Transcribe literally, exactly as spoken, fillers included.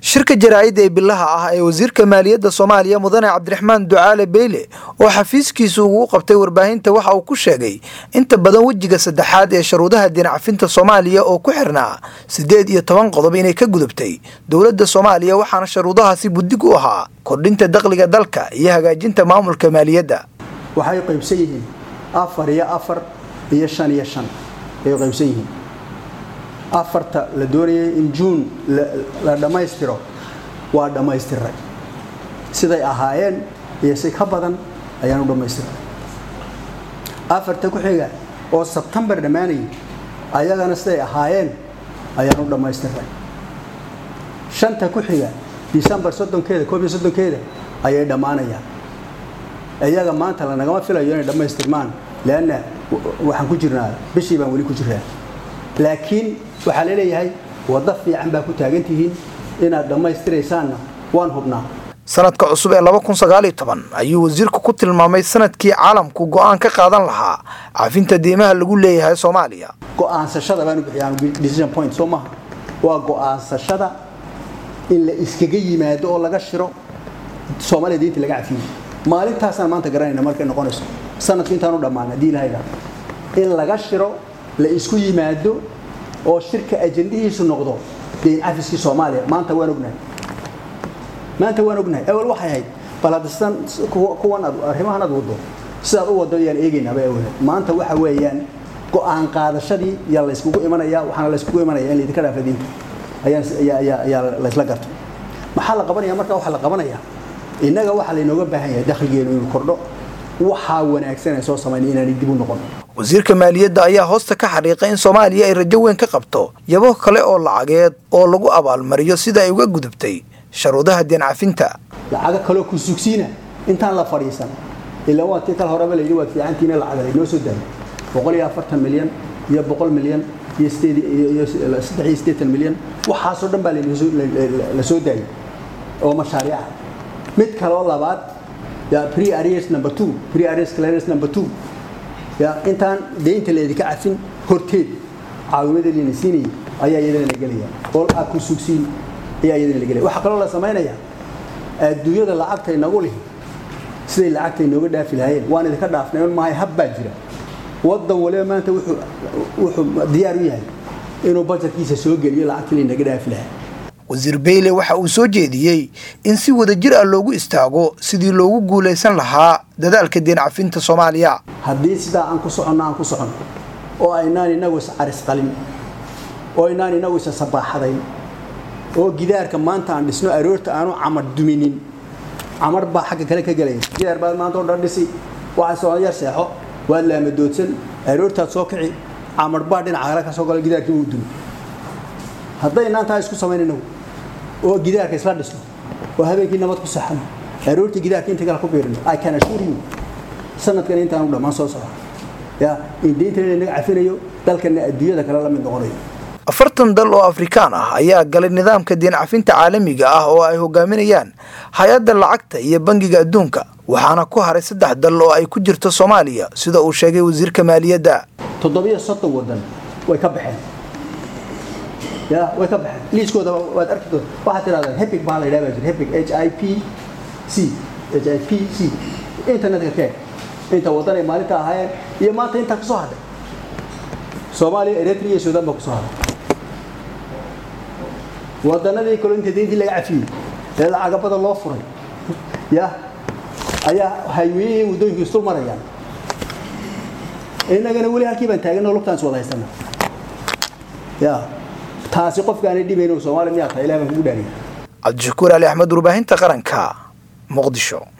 shirka jaraa'idda ee bilaha ah ee wasiirka maaliyadda Soomaaliya Mudane Cabdiraxmaan Ducaale Beyle oo xafiiskiisu ugu qabtay warbaahinta waxa uu ku sheegay inta badan wajiga saddexaad ee shuruudaha dinacafinta Soomaaliya oo ku xirnaa sideed iyo toban qodob inay ka gudubtay dawladda Soomaaliya waxaana shuruudahaasi buddig u ahaa kordhinta dakhliga dalka iyo hagaajinta maamulka maaliyadda. waxay qaybsan yihiin afar iyo afar iyo shan iyo shan ay qaybsan yihiin afarta la doonayay in June la dhamaystiro waa dhamaystiray siday ahaayeen iyo si ka badan ayaan u dhamaystiray afarta ku xiga oo September dhamaanay ayagana siday ahaayeen ayaan u dhamaystiray shanta ku xiga December soddonkeeda koob iyo soddonkeeda ayay dhamaanayaan ayaga maanta la nagama filayo inay dhamaystirmaan laana waxaan ku jirnaa bishii baan wali ku jiraa laakiin waxa la leeyahay wada fiican baa ku taagantihiin inaad dhamaystireysaan waan hubnaa. sanadka cusub ee laba kun sagaal iyo toban ayuu wasiirku ku tilmaamay sanadkii caalamku go'aan ka qaadan lahaa cafinta deymaha lagu leeyahay Soomaaliya. go'aansashada baan u bixiyaan decision point Soomaha waa go'aansashada in la iskaga yimaado oo laga shiro Soomaaliya deynta laga cafiyo maalintaas aan maanta garanayna markay noqonayso sanadkii intaan u dhamaanay diilahayda in laga shiro la isku yimaado oo shirka ajendihiisu noqdo deyn cafiskii Soomaaliya maanta waan ognahay maanta waan ognahay awal waxay ahayd baladistan kuwan arrimahan aad wado sidaad u wado yaan eegaynaa bay awal maanta waxa weeyaan go'aan qaadashadii yaa la iskugu imanaya waxaana la iskugu imanaya in la idinka dhaafadin ayaan ayaa ayaa la isla garto maxaa la qabanaya marka waxa la qabanaya inaga waxa la inooga baahan yahay dakhligeenu inuu kordho waxa wanaagsan ay soo sameeyeen inaan dib u noqon. wasiirka maaliyadda ayaa hoosta ka xariiqay in Soomaaliya ay rajo weyn ka qabto yabo kale oo lacageed oo lagu abaalmariyo sida ay uga gudubtay shuruudaha dinacafinta. lacag kale ku sugsiina intaan la fariisan ilaa waqti kale hore la yiri waa fiicantiina lacag ay noo soo daayay boqol iyo afartan milyan iyo boqol milyan iyo saddex iyo siddeetan milyan waxa soo dhan baa la soo daayay oo mashaariic mid kale oo labaad ya pre arrears number two pre arrears clearance number two ya intaan deynta la idinka cafin horteed caawimada la siinay ayaa iyadana la galaya oo aad ku sugsiin ayaa iyadana la galaya waxa kale la sameeynaya adduunyada lacagta inagu leh sidii lacagta inooga dhaafi lahayn waan idinka dhaafnay ma hay hab baa jira wadan waliba maanta wuxuu wuxuu diyaar u yahay inuu budgetkiisa soo geliyo lacagta inaga dhaafi lahayn. wasiir Beyle waxa uu soo jeediyay in si wada jir ah loogu istaago sidii loogu guuleysan lahaa dadaalka dinacafinta Soomaaliya. haddii sida aan ku socono aan ku socono oo aynaan inagu is aris qalin oo aynaan inagu is sabaxaday oo gidaarka maanta aan dhisno aroorta aanu camar duminin camar baa xagga kale ka galay gidaar baa maanta oo dhan dhisi waxa soo yar seexo waa la madoodsan aroorta soo kici camar baa dhinaca kale ka soo galay gidaarkii uu dumi haddaynan taa isku sameynayno oo gidaarka isla dhisno oo habeenkii nabad ku saxano aroortii gidaarka inta kala ku beerno I can assure you sanadkan intaan u dhamaan soo socdo ya in deynta inaga cafinayo dalkana adduunyada kala la mid noqonayo. afartan dal oo Afrikaan ah ayaa galay nidaamka dinacafinta caalamiga ah oo ay hogaaminayaan hay'adda lacagta iyo bangiga adduunka waxaana ku haray saddex dal oo ay ku jirto Soomaaliya sida uu sheegay wasiirka maaliyadda. toddoba iyo soddon wadan way ka baxeen ya way ka baxeen liiskooda waad arki doontaa waxa tiraahdaa Epic baa la yiraahdaa Epic H I P C H I P C internetka kee inta wadan ay maalinta ahaayeen iyo maanta inta ka soo hadhay Soomaaliya Eritrea iyo Suudaan baa ku soo hadhay wadanadii kale inta deyntii laga cafiyay ee lacag badan loo furay ya ayaa highway wadooyinka isku marayaan inagana wali halkii baan taaganoo lugtaan wada haysana ya taasi qofka aan dhibayno Soomaaliya miyaa tahay ilaahay baan ku dhaariyay. Cabdishakuur Ali Axmed warbaahinta qaranka Muqdisho.